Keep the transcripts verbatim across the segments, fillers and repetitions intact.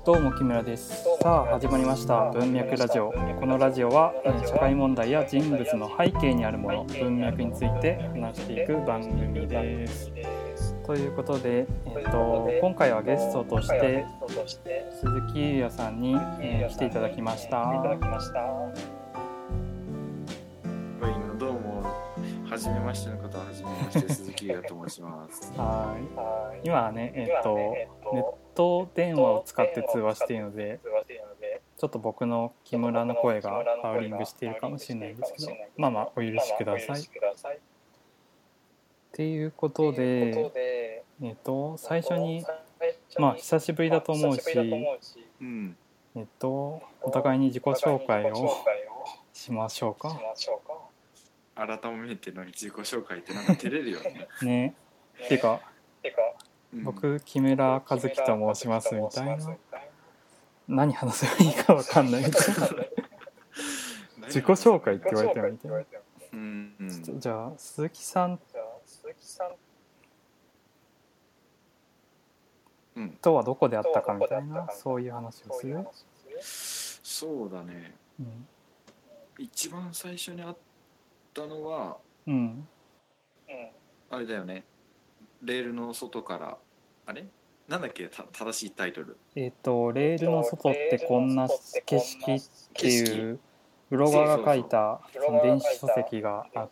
どうも木村です。さあ始まりました文脈ラジオ。このラジオは、えー、社会問題や人物の背景にあるもの、文脈について話していく番組です。ということで、えー、と今回はゲストとして鈴木優也さんに、えー、来ていただきました。 どうも、はじめましての方ははじめまして鈴木優也と申します。 はい。今はね、えっとネット電話を使って通話しているので、ちょっと僕の木村の声がハウリングしているかもしれないですけど、まあまあお許しください。っていうことで、えっと最初にまあ久しぶりだと思うし、 うん、 えっとお互いに自己紹介をしましょうか。 改めての自己紹介ってなんか照れるよね。 ね。っていうか、 うん、 僕木村和樹と申しますみたいな。何話せばいいか分かんないみたいな。自己紹介って言われてもみたいな。 うんうん、 ちょっとじゃあ鈴木さんとはどこで会ったかみたいな、そういう話をする。 そうだね、うん、一番最初に会ったのは、 うん、 あれだよね、レールの外から、あれなんだっけ、た正しいタイトル。 えっとレールの外ってこんな景色っていうブロガーが書いたその電子書籍があって、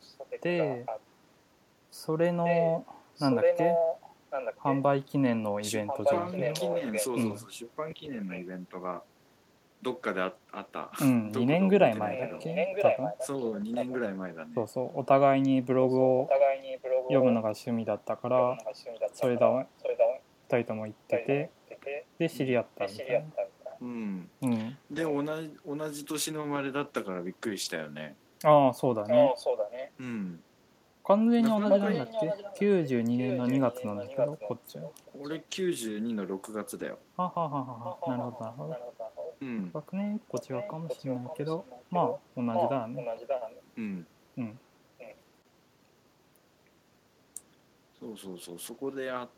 それのなんだっけ販売記念のイベントじゃん。 出版記念、そうそうそう、うん、出版記念のイベントがどっかであった。 うん、にねんぐらい前だっけ多分。 そう、にねんぐらい前だね。 そうそう、お互いにブログを読むのが趣味だったから、それだふたりとも行ってて、で知り合ったみたいな。 うんうん、で同じ同じ年の生まれだったからびっくりしたよね。 ああ、そうだね。 うん。 完全に同じなんだっけ？きゅうじゅうにねんのにがつなんだけど、こっちは。 俺きゅうじゅうにのろくがつだよ。 ははははは、なるほどなるほど。うん。学年いっこ違うかもしれないけど、まあ同じだね。 うん。 うん。 そうそうそう、そこでやって、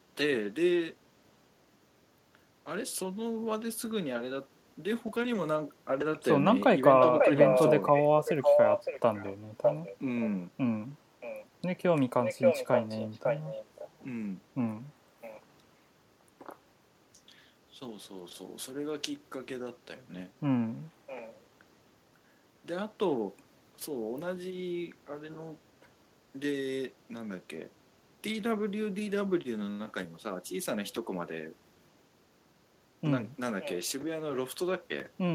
で、あれその場ですぐにあれだで他にもなんあれだったよね。 そう、何回かイベントで顔を合わせる機会あったんだよね、多分。 うん。 うん。で、興味関心近いねみたいな。 うん。 うん。 そうそうそう、それがきっかけだったよね。 うん。 で、あと、そう、同じあれのでなんだっけ ティーダブリューディーダブリュー の中にもさ、小さな一コマで、うん、な, なんだっけ渋谷のロフトだっけ、うん、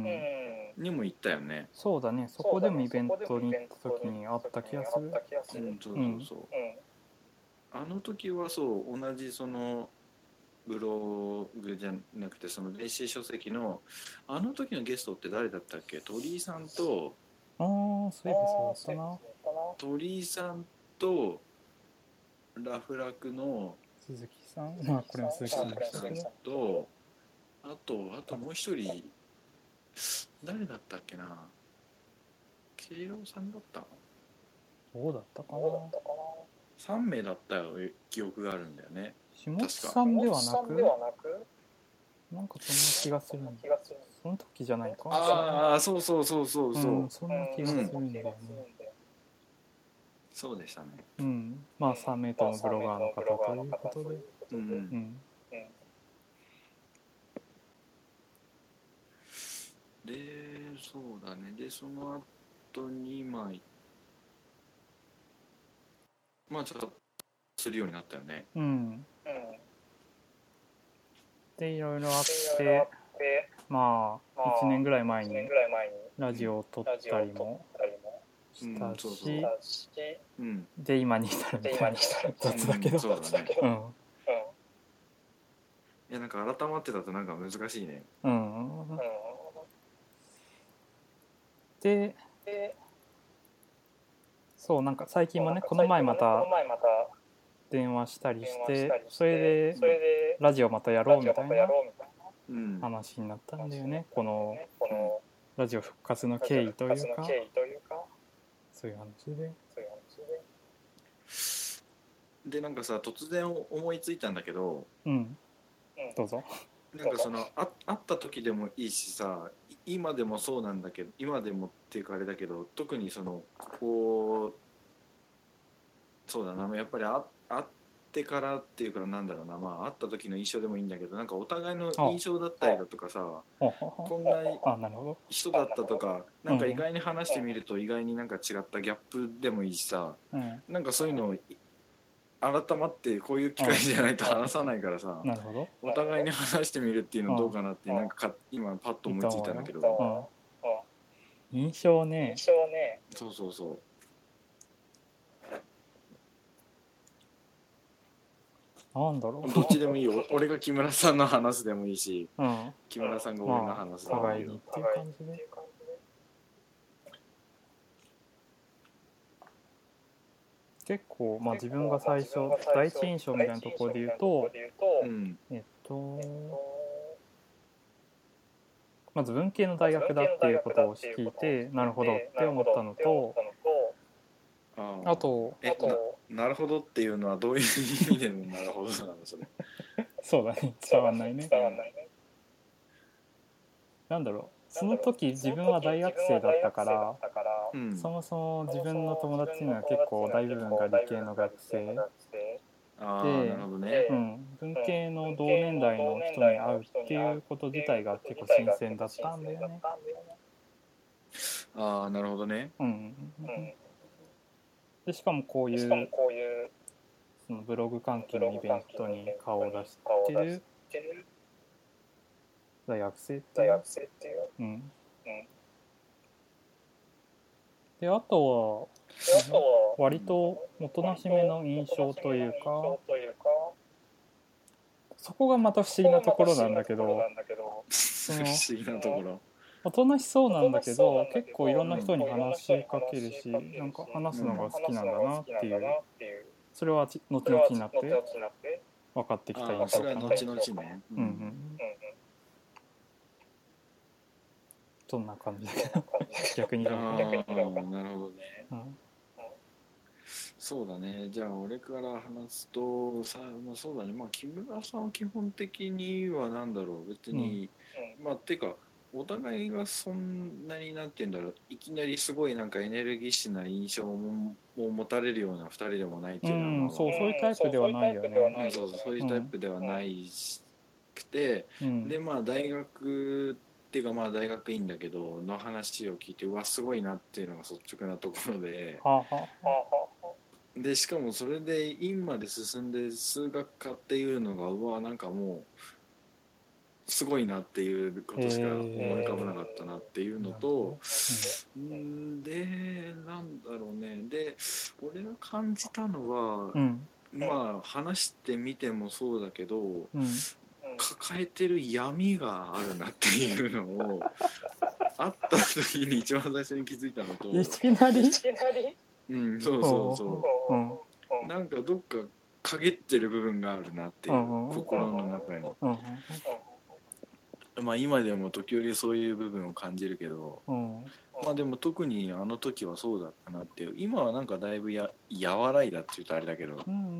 にも行ったよね。 そうだね、そこでもイベントに行った時にあった気がする。 うん、そうそうそう、うん、あの時はそう同じそのブログじゃなくてその電子書籍のあの時のゲストって誰だったっけ？鳥居さんと、 ああ、そういえばそうだったな。 鳥居さんとラフラクの鈴木さん、まあこれは鈴木さんでしたけど、 とあとあともう一人誰だったっけな、慶郎さんだった？ どうだったかな。 さん名だったよ記憶があるんだよね。 下地さんではなく、なんかそんな気がするんだ。その時じゃないか。 ああ、そうそうそうそうそう、うん、 そんな気がするんだよね。 そうでしたね。 うん、まあさん名ともブロガーの方ということで、うんうん、 で、そうだね。で、その後にまあまあちょっとするようになったよね。 うん。でいろいろあって、まあいちねんぐらい前にラジオを撮ったりもしたし、で今に至るみたいな雑だけど、 そうだね。 うん。 いやなんか改まってたとなんか難しいね。 うん。で、そうなんか最近もねこの前また電話したりして、それでラジオまたやろうみたいな話になったんだよね。このラジオ復活の経緯というか、そういう話で。 でなんかさ突然思いついたんだけど、 うん、どうぞ。 なんかそのあ会った時でもいいしさ、今でもそうなんだけど、今でもっていうかあれだけど、特にそのこうそうだな、やっぱりあ会ってからっていうかなんだろうな、まあ会った時の印象でもいいんだけど、なんかお互いの印象だったりだとかさ、こんなあ、なるほど。 人だったとか、なんか意外に話してみると意外になんか違ったギャップでもいいしさ、うん、なんかそういうのを改まってこういう機会じゃないと話さないからさ、 なるほど。 お互いに話してみるっていうのどうかなって、なんかか今パッと思いついたんだけど、 うん、印象ね。 そうそうそう。 なんだろう。 どっちでもいいよ。俺が木村さんの話でもいいし、うん、木村さんが俺の話でもいいよ。 互いにっていう感じで。結構、まあ、自分が最初第一印象みたいなところで言うと、うん、えっとまず文系の大学だっていうことを聞いてなるほどって思ったのと、あ, あとえ な, なるほどっていうのはどういう意味でのなるほどなのそれそうだね、伝わんないね。なんだろう、その時自分は大学生だったから、うん、そもそも自分の友達には結構大部分が理系の学生あで、なるほどね、 うん、文系の同年代の人に会うっていうこと自体が結構新鮮だったんだよね。 ああ、なるほどね。 うん、でしかもこういうそのブログ関係のイベントに顔を出してる大学生っていう、うん、であとは割とおとなしめの印象というか、そこがまた不思議なところなんだけど、 不思議なところ、 おとなしそうなんだけど結構いろんな人に話しかけるし、なんか話すのが好きなんだなっていう、それは後々になって分かってきた印象かな。 それは後々ね、うんうん、 そんな感じだけど逆にああ、なるほどね、うん、そうだね。じゃあ俺から話すとさ、まあ、そうだね、まあ木村さんは基本的にはなんだろう、別に、うん、まあてかお互いがそんなになんて言うんだろう、いきなりすごいなんかエネルギッシュな印象も持たれるようなふたりでもないっていうのは、まあ、うん、 そうそういうタイプではないよね。 うん、そうそうそういうタイプではないくて、うん、でまあ大学っていうかまあ大学院だけどの話を聞いて、うわすごいなっていうのが率直なところで、はあはあ、でしかもそれで院まで進んで数学科っていうのがうわなんかもうすごいなっていうことしか思い浮かばなかったなっていうのと、えー、んでなんだろうね、で俺が感じたのは、うん、まあ話してみてもそうだけど、うん、抱えてる闇があるなっていうのを会った時に一番最初に気づいたのと、 いきなりうん、そうそうそう、うん、なんかどっか陰ってる部分があるなっていう、うん、心の中に、うん、まあ今でも時折そういう部分を感じるけど、うん、まあでも特にあの時はそうだったなっていう、今はなんかだいぶや和らいだって言うとあれだけど、うんうんうん、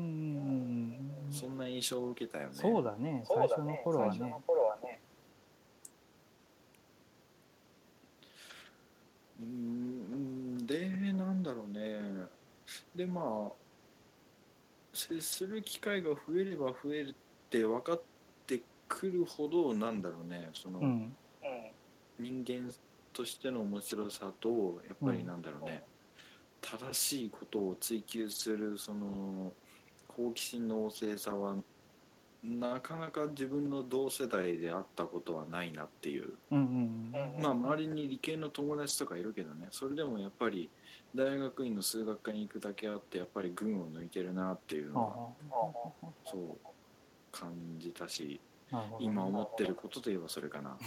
そんな印象を受けたよね。 そうだね、最初の頃はね。 うんでなんだろうね、でまあ接する機会が増えれば増えるって分かってくるほどなんだろうね、その、うん、人間としての面白さとやっぱりなんだろうね、うん、正しいことを追求するその好奇心の旺盛さはなかなか自分の同世代であったことはないなっていう、うんうんうん、まあ周りに理系の友達とかいるけどね、それでもやっぱり大学院の数学科に行くだけあってやっぱり群を抜いてるなっていうのはそう感じたし、今思ってることといえばそれかな。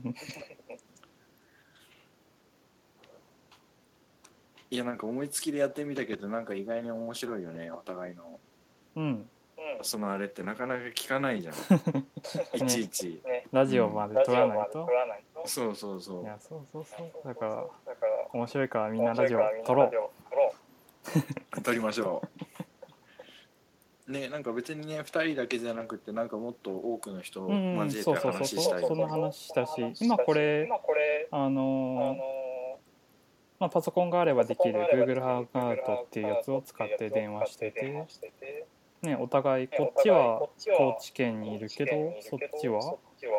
いやなんか思いつきでやってみたけどなんか意外に面白いよね、お互いの、うん、そのあれってなかなか聞かないじゃんいちいち、 ね、ラジオまで撮らないと、 うん、そうそうそう、 いやそうそうそうだから面白いからみんなラジオ撮ろう撮りましょね、なんか別にねふたりだけじゃなくてなんかもっと多くの人をうんうん、 交えてそうそうそう話したい。 そう、そんな話したし、今これあのまあ、パソコンがあればできる Google ハンガウトっていうやつを使って電話してて、ね、お互いこっちは高知県にいるけどそっちは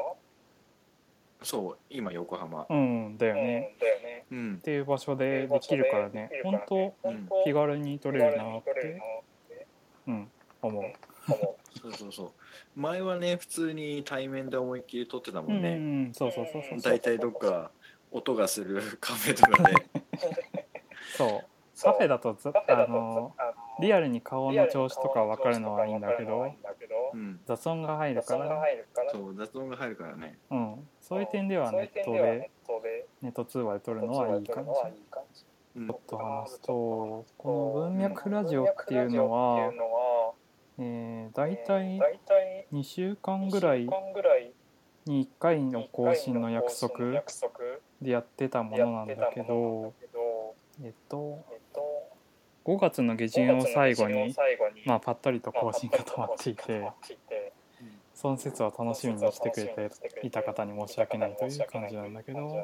そう今横浜、 うんだよね、 うん、 っていう場所でできるからね、本当気軽に取れるなって、うん、思う。 そうそうそう。前はね普通に対面で思いっきり撮ってたもんね。 うんうん、そうそうそうそう。 だいたいどっか音がするカフェとかで。 そうカフェだとあのリアルに顔の調子とか分かるのはいいんだけど、うん、雑音が入るから、 そう雑音が入るからね、 うん、そういう点ではネットでネット通話で撮るのはいい感じ。ちょっと話すと、この文脈ラジオっていうのは、えー、だいたいにしゅうかんぐらいにいっかいの更新の約束でやってたものなんだけど、えっとごがつの下旬を最後に、まあ、ぱったりと更新が止まっていて、その説は楽しみにしてくれていた方に申し訳ないという感じなんだけど、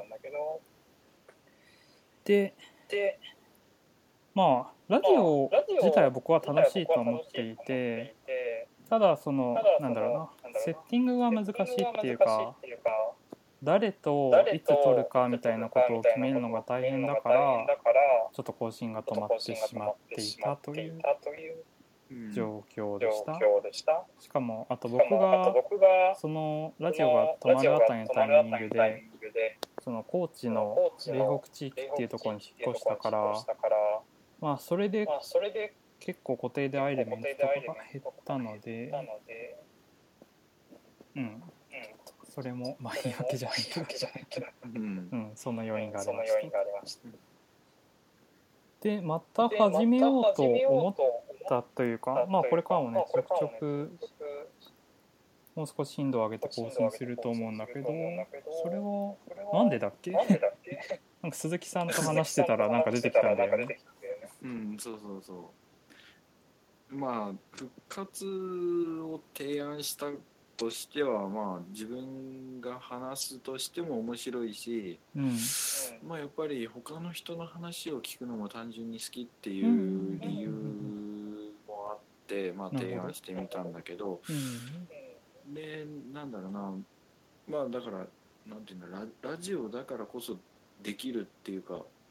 でまあラジオ自体は僕は楽しいと思っていて、ただそのなんだろうな、セッティングが難しいっていうか、誰といつ撮るかみたいなことを決めるのが大変だから、ちょっと更新が止まってしまっていたという状況でした。しかもあと僕がそのラジオが止まるあたりのタイミングで、その高知の嶺北地域っていうところに引っ越したから、まあそれで結構固定で会えるメンツとかが減ったので、うん、それもまあ言い訳じゃないけど、うん、そんな要因がありました。でまた始めようと思ったというか、まあこれからもねちょくちょくもう少し頻度を上げて更新すると思うんだけど、それはなんでだっけなんか鈴木さんと話してたらなんか出てきたんだよね。 うん、そうそうそう。まあ復活を提案したとしては、まあ自分が話すとしても面白いし、うん、まあやっぱり他の人の話を聞くのも単純に好きっていう理由もあって、まあ提案してみたんだけど、うん、でなんだろうな、まあだからなんていうんだ、ラ、ラジオだからこそできるっていうか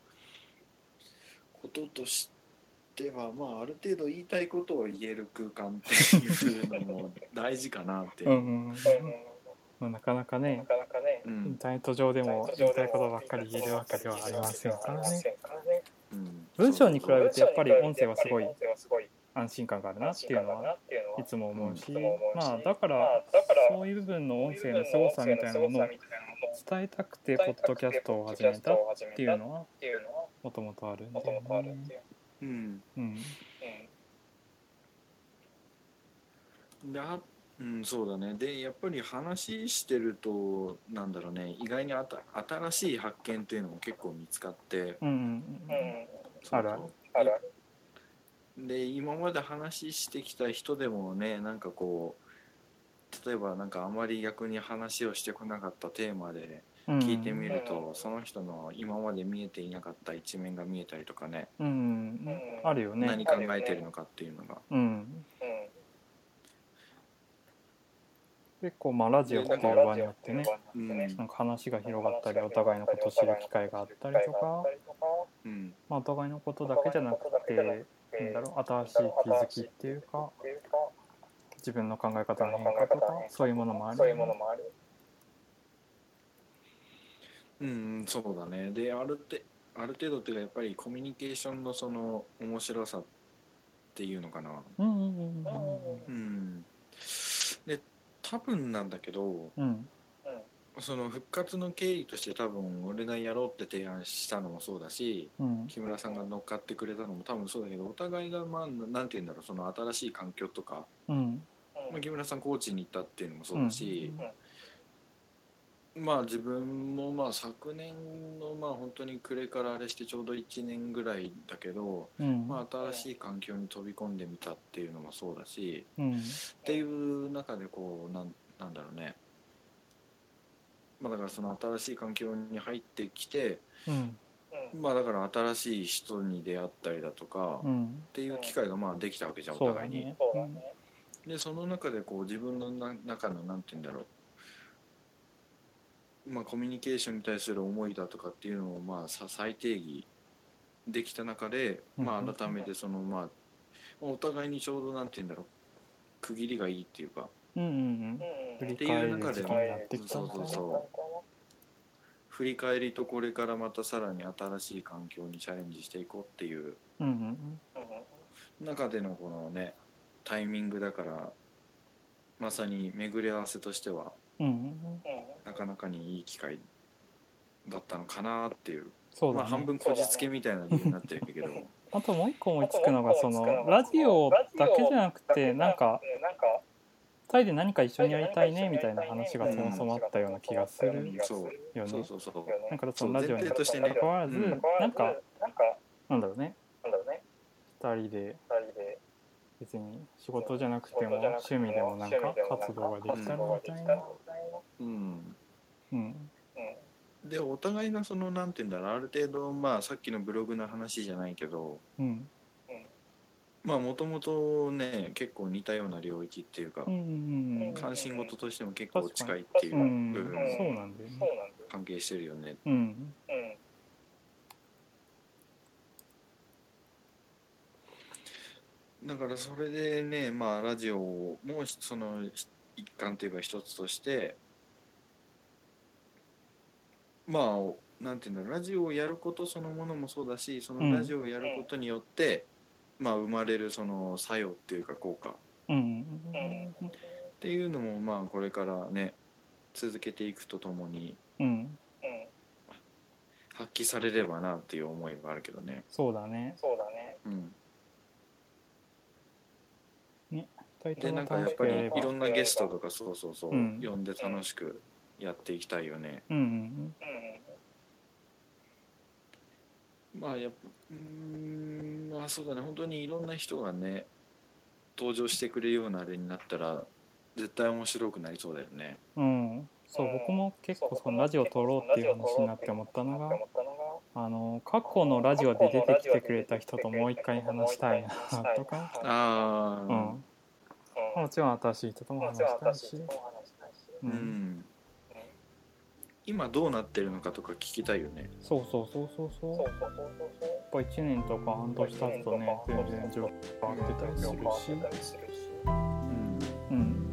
こととしては、まあある程度言いたいことを言える空間っていうのも大事かなっていう。うんうんうん、 まあ、なかなかね、うん、インターネット上でも言いたいことばっかり言えるわけではありませんからね。うん、文章に比べてやっぱり音声はすごい安心感があるなっていうのはいつも思うし、うん、まあだからそういう部分の音声のすごさみたいなものを伝えたくてポッドキャストを始めたっていうのはもともとあるんだよね。うんうん、 であうん、そうだね。でやっぱり話してるとなんだろうね、意外にあた新しい発見っていうのも結構見つかって、うんうんうん、そうそう、あるある。で今まで話してきた人でもね、なんかこう例えばなんかあまり逆に話をしてこなかったテーマで聞いてみると、うん、その人の今まで見えていなかった一面が見えたりとかね、うんうん、あるよね。何考えてるのかっていうのが、うん、 結構まあラジオっていう場によってね、うん、なんか話が広がったりお互いのことを知る機会があったりとか、うん、まあ、お互いのことだけじゃなくてなんだろう、新しい気づきっていうか自分の考え方の変化とかそういうものもある、ね、 うん、そうだね。であるてある程度っていうかやっぱりコミュニケーションのその面白さっていうのかな。うんうんうんうんうん。で多分なんだけど、うん、その復活の経緯として多分俺がやろうって提案したのもそうだし、うん、木村さんが乗っかってくれたのも多分そうだけど、お互いがまあなんて言うんだろう、その新しい環境とか、うん、まあ、木村さん高知に行ったっていうのもそうだし、うんうん、 まあ自分もまあ昨年のまあ本当に暮れからあれしてちょうどいちねんぐらいだけど、 うんまあ、新しい環境に飛び込んでみたっていうのもそうだし、 うんっていう中でこうなんなんだろうね、まあ、だからその新しい環境に入ってきて、 うんまあだから新しい人に出会ったりだとかうんっていう機会がまあできたわけじゃん、おそうだ互いに。 ねでその中でこう自分のな中のなんて言うんだろう、まあ、コミュニケーションに対する思いだとかっていうのをまあさ再定義できた中で、まあ、改めてそのまあお互いにちょうどなんて言うんだろう、区切りがいいっていうか、 うんうんうん振りってい返るう中で時期になってきたそうみたいなそうそう振り返りとこれからまたさらに新しい環境にチャレンジしていこうっていううんうん中でのこのねタイミングだから、まさに巡り合わせとしてはうんうんなかなかにいい機会だったのかなっていう、 そうだねまあ半分こじつけみたいな理由になってるけどあともう一個思いつくのがそのラジオだけじゃなくてなんかふたりで何か一緒にやりたいねみたいな話がそもそもあったような気がするそうよね。 そうそうそうなんかそのラジオにそう前提としてね関わらず、 うんなんかなんだろうねふたりで別に仕事じゃなくても趣味でもなんか活動ができたらみたいな。 うんうんでお互いがそのなんて言うんだろう、ある程度まあさっきのブログの話じゃないけど、 うんまあもともとね結構似たような領域っていうか、 うんうんうん関心事としても結構近いっていううん部分そうもなんだよね。 関係してるよね。 うんだからそれでね、まあラジオもその一環というか一つとして、まあなんていうんだろう、ラジオをやることそのものもそうだし、そのラジオをやることによって、まあ生まれるその作用っていうか効果うんっていうのもまあこれからね続けていくとともにうん発揮されればなっていう思いがあるけどね。 そうだね。 うんね二人ともでなんかやっ楽しぱりくやればいろんなゲストとかそうそうそう、 うん呼んで楽しくやっていきたいよね。 うんうんまあやっぱうーんまあそうだね、本当にいろんな人がね登場してくれるようなあれになったら絶対面白くなりそうだよね。 うんそう僕も結構そのラジオ撮ろうっていう話になって思ったのがあの過去のラジオで出てきてくれた人ともう一回話したいなとか、 ああ、 うん、もちろん新しい人とも話したいし、ううんん、今どうなってるのかとか聞きたいよね。 そうそうそうそうそうやっぱいちねんとか半年経つとね全然状況変わってたりするし、 うんうん